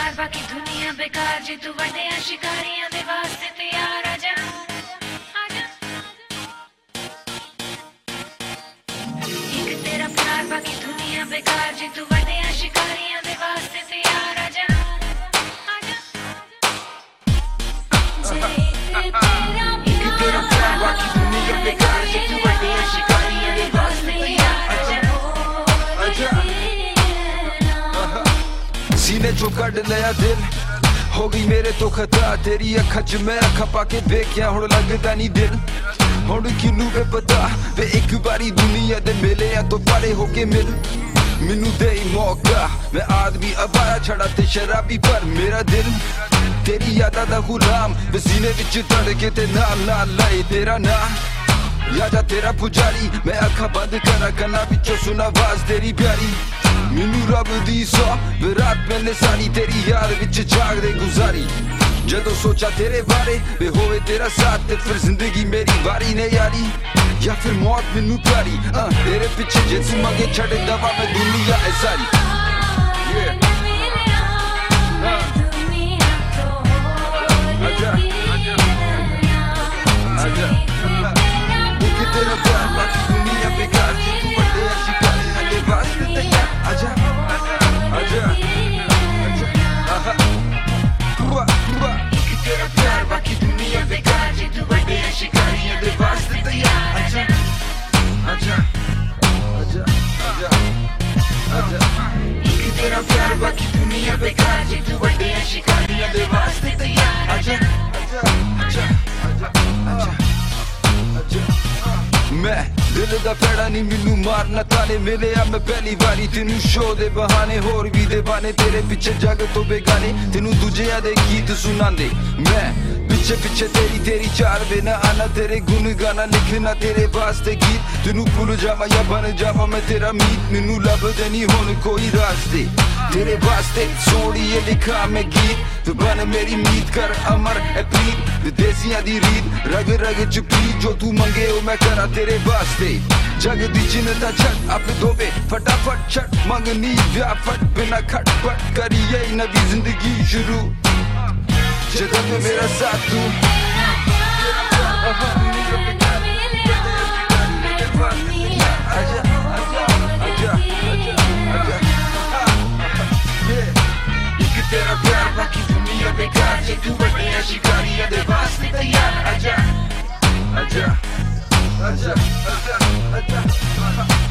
प्यार बाकी दुनिया बेकार जी तू वड्डियां शिकारियां दे वास्ते तैयार आजा आजा एक तेरा प्यार बाकी दुनिया बेकार जी तू वड्डियां शिकारियां दे वास्ते तैयार आजा आजा एक तेरा प्यार बाकी दुनिया बेकार जी तू वड्डियां शिकारियां दे वास्ते तैयार आजा आजा सीने चो कड लिया दिल हो गई मेरे तो खता तेरी अखा च मैं अखा पाके वेख्या हुण लगदा नहीं दिल हुण किनू पे पता वे एक बारी दुनिया दे मेले या तो परे होके मिल मैनू दे मौका मैं आदमी अबारा छड़ा ते शराबी पर मेरा दिल तेरी यादा दा गुलाम वे सीने विच धड़के ते नाल नाल लाए तेरा ना यादा तेरा पुजारी मैं अखा बंद करा कन्ना विचों सुना आवाज तेरी प्यारी मैनू रब दी सौ रात मैंने सारी तेरी याद विच जागदे गुजारी जदों सोचा तेरे बारे वे होवे तेरा साथ ते फिर जिंदगी मेरी बारी ने यारी या फिर मौत मैनू प्यारी तेरे पीछे जे तू मंगे छड़ दवा मैं दुनिया है सारी आजा आजा एक तेरा प्यार बाकी दुनिया बेकार जी तू वड्डे शिकारियां दे वास्ते तैयार आजा आजा आजा एक तेरा प्यार बाकी दुनिया बेकार जी तू वड्डे शिकारियां दे वास्ते तैयार आजा आजा आजा आजा आजा एक तेरा प्यार बाकी दुनिया बेकार जी तू वड्डे शिकारियां दे वास्ते तैयार आजा आजा आजा आजा मैं दिल दा फैड़ा नहीं मैनू मारना ताने मिले आ मैं पहली बारी तेनू शो दे बहाने होर भी दे बाने तेरे पिछे जग तो बेगाने तेनू दूजिया दे गीत सुनांदे मैं पिछे पिछे तेरी चार बिना आना तेरे गुन गाना लिखना तेरे वास्ते गीत तेनू भूल जावा या बन जावा मैं तेरा मीत मैनू लभदे नहीं हुण कोई रास्ते तेरे वास्ते सोहणिए लिखा मैं गीत तू बन मेरी मीत कर अमर ए प्रीत देसियां दी रीत रग रग च प्रीत जो तू मंगे ओ मैं करा तेरे वास्ते जग दी चिन्ता छट अपने दोबे फटाफट छट मंगनी व्याफट बिना खटपट करिए नवी जिंदगी शुरू जदों में मेरा साथ तू आजा आजा आजा आजा एक तेरा प्यार बाकी दुनिया बेकार जी तू वड्डियां शिकारियां दे वास्ते तैयार आजा आजा आजा आजा आजा